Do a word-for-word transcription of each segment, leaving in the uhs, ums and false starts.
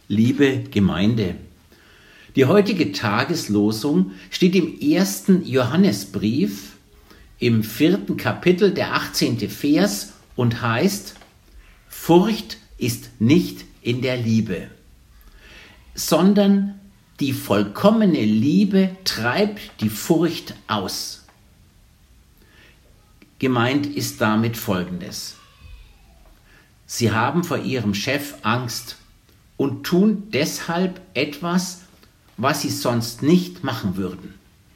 liebe Gemeinde. Die heutige Tageslosung steht im ersten Johannesbrief im vierten Kapitel, der achtzehnte Vers und heißt: Furcht ist nicht in der Liebe, sondern die vollkommene Liebe treibt die Furcht aus. Gemeint ist damit Folgendes: Sie haben vor ihrem Chef Angst und tun deshalb etwas, was sie sonst nicht machen würden.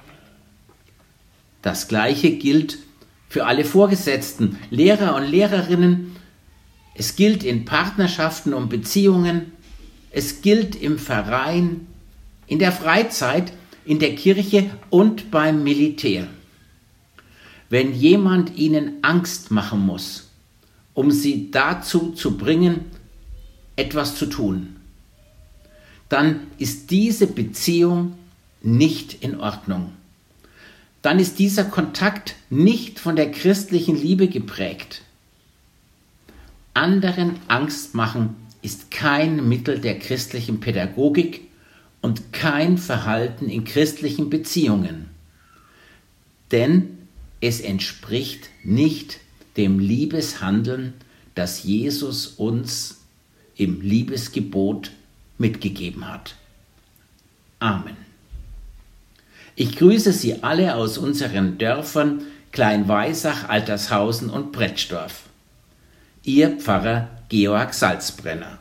Das Gleiche gilt für alle Vorgesetzten, Lehrer und Lehrerinnen. Es gilt in Partnerschaften und Beziehungen. Es gilt im Verein, in der Freizeit, in der Kirche und beim Militär. Wenn jemand ihnen Angst machen muss, um sie dazu zu bringen, etwas zu tun, dann ist diese Beziehung nicht in Ordnung. Dann ist dieser Kontakt nicht von der christlichen Liebe geprägt. Anderen Angst machen ist kein Mittel der christlichen Pädagogik und kein Verhalten in christlichen Beziehungen. Denn es entspricht nicht dem Liebeshandeln, das Jesus uns im Liebesgebot mitgegeben hat. Amen. Ich grüße Sie alle aus unseren Dörfern Kleinweisach, Altershausen und Bretschdorf. Ihr Pfarrer Georg Salzbrenner.